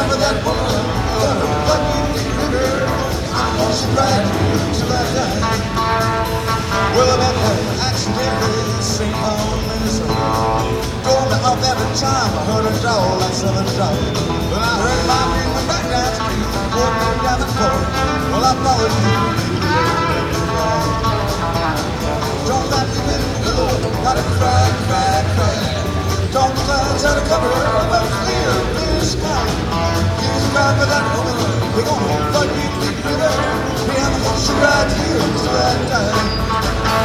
cry for that woman, gonna fuck you nigga. I'm gonna ride you till I die. Well, I met her accidentally in St. Paul, Minnesota. Going to up every time I heard her dog like Southern dog. When I heard my man went back down to me, walking down the court. Well, I followed you. Don't let me in the middle, gotta cry, cry, cry. Don't clouds out of cover of a clear blue sky. Please cry for that woman, we're gonna fuck you big river. Yeah, I'm gonna ride you till I die.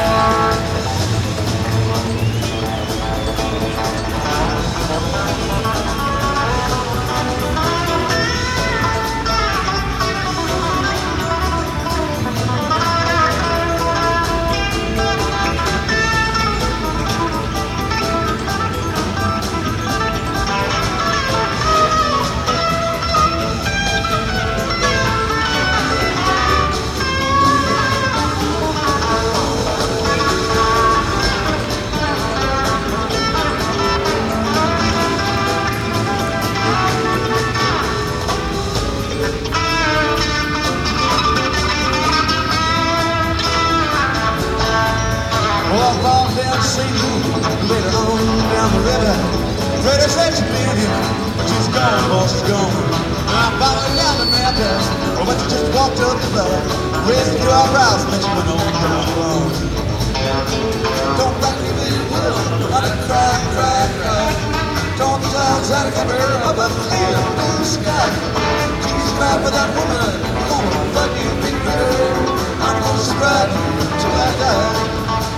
Walked down St. Louis, later on down the river. Freddie said she'd been here, but she's gone, boss, she's gone. And I followed down the Memphis, but she just walked up the block, raised a few eyebrows, and then she went on. Don't rock me, baby, let it cry, cry, cry. Don't the clouds out of cover of a clear blue sky. Please cry for that woman, I'm gonna fuck you, big girl. I'm gonna ride you till I die.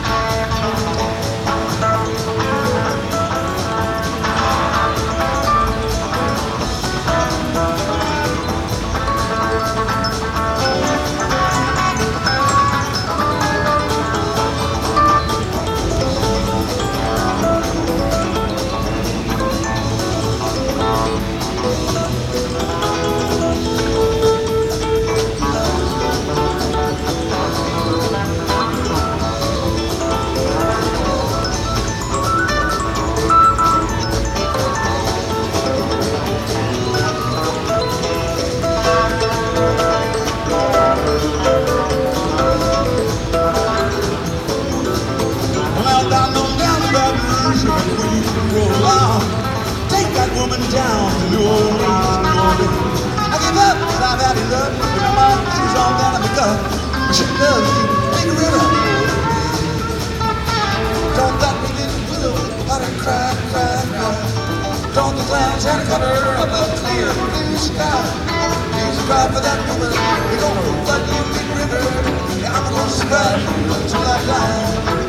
Take that woman down to New Orleans, New Orleans. I give up, cause I've had enough. With my mom, she's all down in the gut. She loves you, big river. Don't let me get the willow, let her cry, cry, cry. Don't the clouds have cover of a clear blue sky. Please cry for that woman, we're gonna flood you, big river. Yeah, I'm gonna survive you until I die.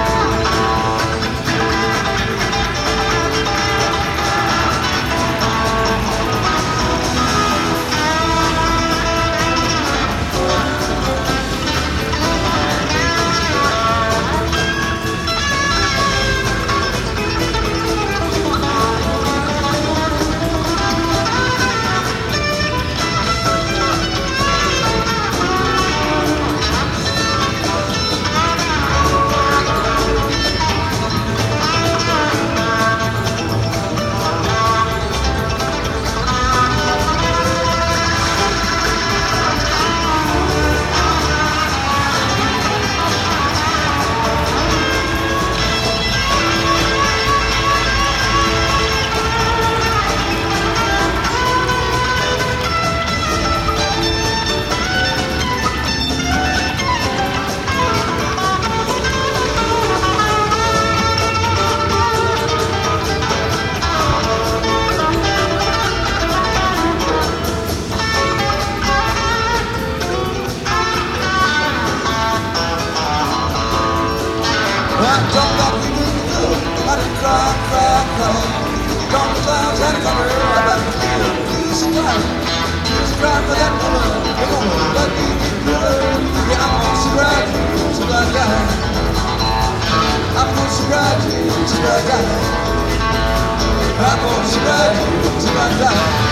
Don't let me let it cry, cry, cry. Don't the clouds have cover of that clear blue sky. Just cry for that woman, we're gonna let you get good. Yeah, I'm gonna surride you till I die. I'm gonna surride you till I die. I'm gonna surride you till I die.